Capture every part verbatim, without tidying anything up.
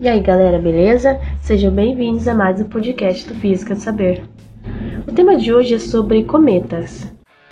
E aí galera, beleza? Sejam bem-vindos a mais um podcast do Física do Saber. O tema de hoje é sobre cometas.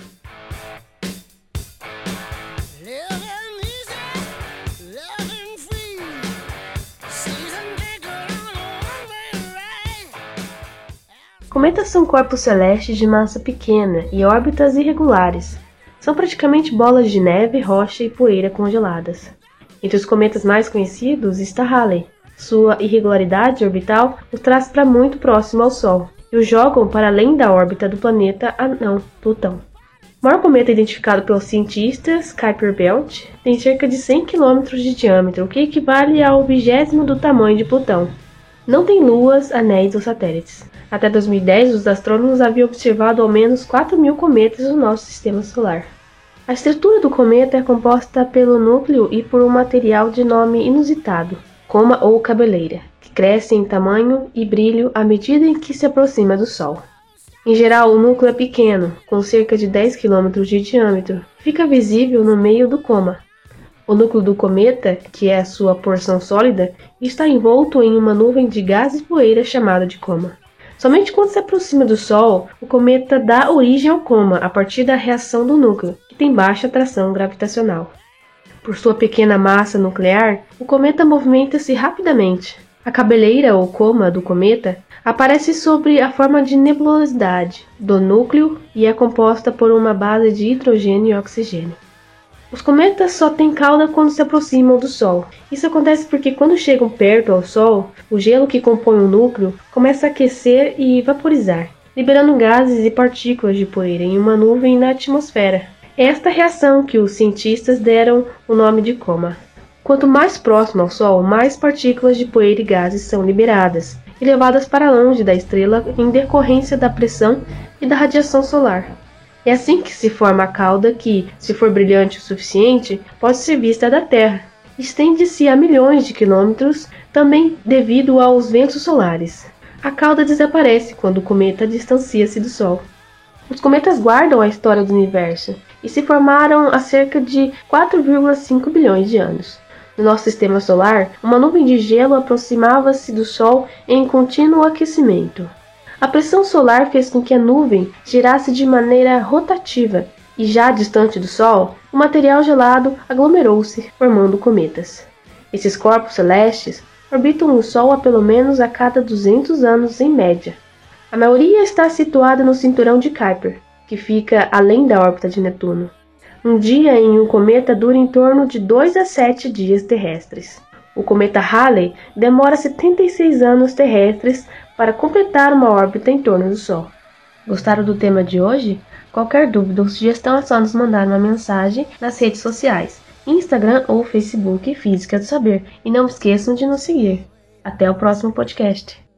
Cometas são corpos celestes de massa pequena e órbitas irregulares. São praticamente bolas de neve, rocha e poeira congeladas. Entre os cometas mais conhecidos está Halley. Sua irregularidade orbital o traz para muito próximo ao Sol e o jogam para além da órbita do planeta anão Plutão. O maior cometa identificado pelos cientistas, Kuiper Belt, tem cerca de cem quilômetros de diâmetro, o que equivale ao vigésimo do tamanho de Plutão. Não tem luas, anéis ou satélites. Até dois mil e dez, os astrônomos haviam observado ao menos quatro mil cometas no nosso sistema solar. A estrutura do cometa é composta pelo núcleo e por um material de nome inusitado, coma ou cabeleira, que cresce em tamanho e brilho à medida em que se aproxima do Sol. Em geral, o núcleo é pequeno, com cerca de dez quilômetros de diâmetro, e fica visível no meio do coma. O núcleo do cometa, que é a sua porção sólida, está envolto em uma nuvem de gás e poeira chamada de coma. Somente quando se aproxima do Sol, o cometa dá origem ao coma a partir da reação do núcleo, que tem baixa atração gravitacional. Por sua pequena massa nuclear, o cometa movimenta-se rapidamente. A cabeleira ou coma do cometa aparece sob a forma de nebulosidade do núcleo e é composta por uma base de hidrogênio e oxigênio. Os cometas só têm cauda quando se aproximam do Sol. Isso acontece porque quando chegam perto ao Sol, o gelo que compõe o núcleo começa a aquecer e vaporizar, liberando gases e partículas de poeira em uma nuvem na atmosfera. É esta reação que os cientistas deram o nome de coma. Quanto mais próximo ao Sol, mais partículas de poeira e gases são liberadas e levadas para longe da estrela em decorrência da pressão e da radiação solar. É assim que se forma a cauda que, se for brilhante o suficiente, pode ser vista da Terra. Estende-se a milhões de quilômetros, também devido aos ventos solares. A cauda desaparece quando o cometa distancia-se do Sol. Os cometas guardam a história do universo e se formaram há cerca de quatro vírgula cinco bilhões de anos. No nosso sistema solar, uma nuvem de gelo aproximava-se do Sol em contínuo aquecimento. A pressão solar fez com que a nuvem girasse de maneira rotativa e, já distante do Sol, o material gelado aglomerou-se, formando cometas. Esses corpos celestes orbitam o Sol a pelo menos a cada duzentos anos em média. A maioria está situada no cinturão de Kuiper, que fica além da órbita de Netuno. Um dia em um cometa dura em torno de dois a sete dias terrestres. O cometa Halley demora setenta e seis anos terrestres para completar uma órbita em torno do Sol. Gostaram do tema de hoje? Qualquer dúvida ou sugestão é só nos mandar uma mensagem nas redes sociais, Instagram ou Facebook Física do Saber. E não esqueçam de nos seguir. Até o próximo podcast.